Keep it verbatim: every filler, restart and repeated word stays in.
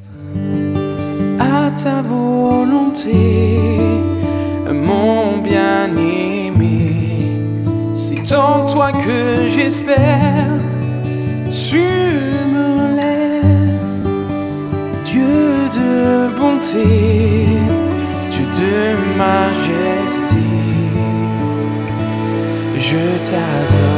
à ta volonté, mon bien-aimé. C'est en toi que j'espère, tu me lèves, Dieu de bonté, Dieu de majesté, je t'adore.